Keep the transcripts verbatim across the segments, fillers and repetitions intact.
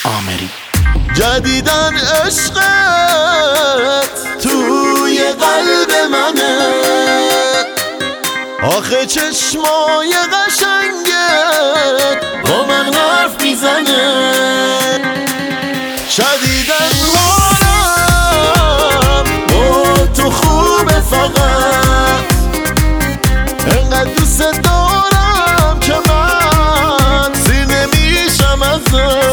آمری. جدیدن عشقت توی قلب منه، آخه چشمای قشنگت با من حرف میزنه. شدیدن حالم با تو خوبه، فقط انقدر دوست دارم که من سیر نمیشم ازت.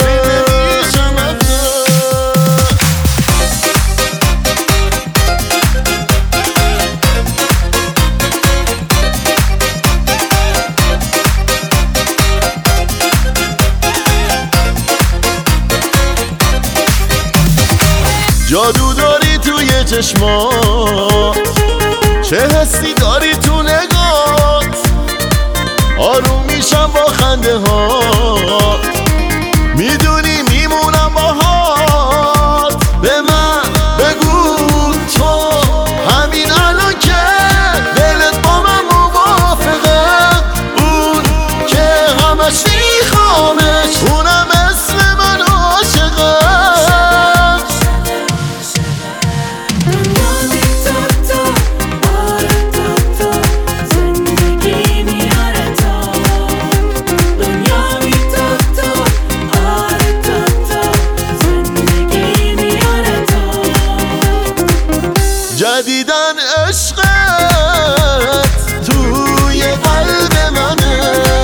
جادو داری توی چشمات، چه حسی داری تو نگات، آروم میشم با خنده ها، میدونی میمونم باهات. به من بگو تو همین الان که دلت با من موافقه، اون که همش میخوامش، اونم مثل من عاشقه. جدیدن عشقت توی قلب منه،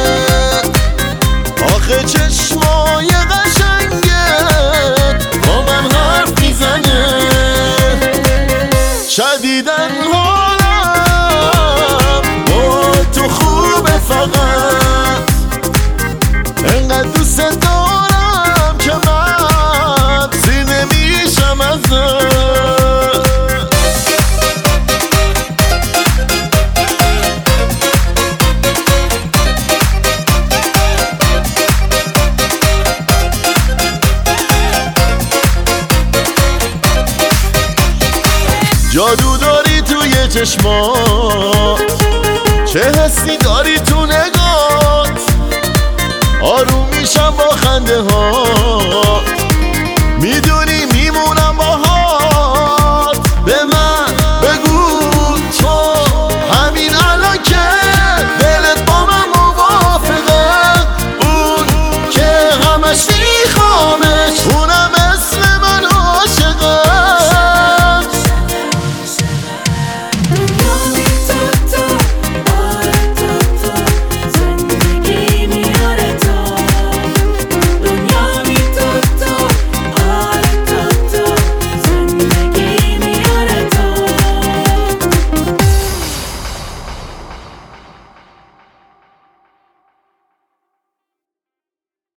آخه چشمای قشنگت با من حرف میزنه. شدیدن حالم با تو خوبه، فقط انقدر دوست دارم که من سیر نمیشم ازت. جادو داری توی چشمات، چه حسی داری تو نگات، آروم میشم با خنده ها، میدونی میمونم باهات. به من بگو تو همین الان که دلت با من موافقه، اون که همش میخوامه،